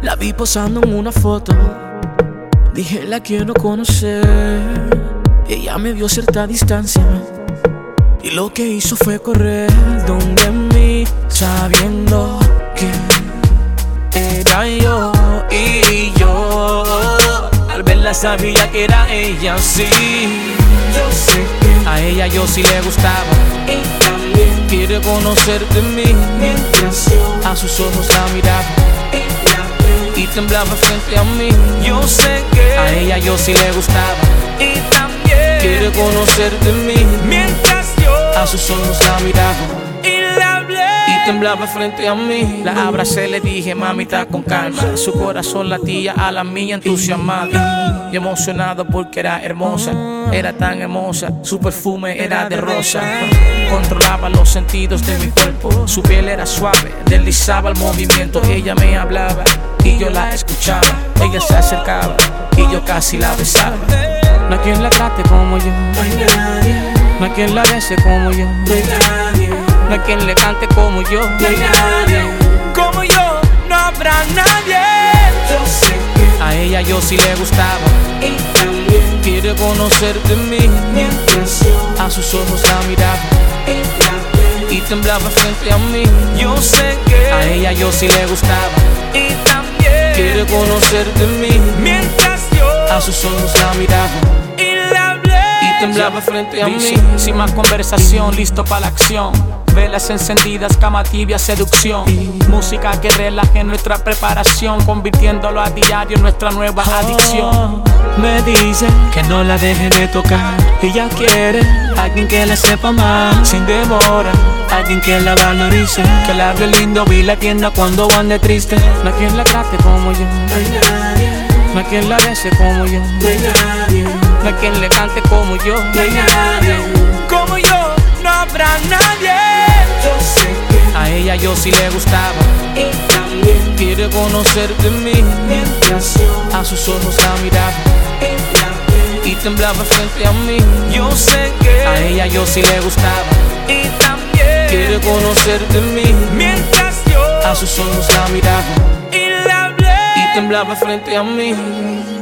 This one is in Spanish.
La vi posando en una foto, dije la quiero conocer. Ella me dio cierta distancia y lo que hizo fue correr donde mí, sabiendo que era yo. Y yo al verla sabía que era ella, sí. Yo sé que a ella yo sí le gustaba y también quiere conocer de mí. Mientras yo a sus ojos la miraba y temblaba frente a mí. Yo sé que a ella yo sí le gustaba y también quiere conocer de mí. Mientras yo a sus ojos la miraba y la hablé y temblaba frente a mí. La abracé, le dije mamita con calma. Su corazón latía a la mía entusiasmada y emocionado porque era hermosa. Era tan hermosa, su perfume era de rosa. Controlaba los sentidos de mi cuerpo. Su piel era suave, deslizaba el movimiento. Ella me hablaba y yo la escuchaba. Ella se acercaba y yo casi la besaba. No hay quien la trate como yo, no hay nadie. No hay quien la bese como yo, no hay nadie. No hay quien le cante como yo, no hay nadie. Como yo, no habrá nadie. Yo sé que a ella yo sí le gustaba y también quiere conocer de mí. Mientras yo a sus ojos la miraba y temblaba frente a mí. Yo sé que a ella yo sí le gustaba y también quiere conocer de mí. Mientras yo a sus ojos la miraba y la hablé y temblaba frente a mí. Sin más conversación, listo para la acción. Velas encendidas, cama tibia, seducción. Música que relaje nuestra preparación, convirtiéndolo a diario en nuestra nueva adicción. Me dice que no la deje de tocar. Ella quiere alguien que la sepa más, sin demora, alguien que la valorice, que la hable lindo y la atienda cuando ande triste. No hay quien la trate como yo, no hay nadie. No hay quien la bese como yo, no hay nadie. No hay quien le cante como yo, no hay nadie. Como yo, no habrá nadie. Yo sé que a ella yo sí le gustaba y también quiere conocer de mí. Mientras yo a sus ojos la miraba y temblaba frente a mí. Yo sé que a ella yo sí le gustaba y también quiere conocer de mí. Mientras yo a sus ojos la miraba y la hablé y temblaba frente a mí.